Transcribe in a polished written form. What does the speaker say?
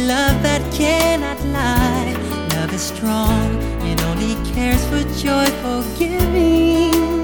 love that cannot lie. Love is strong and only cares for joyful giving.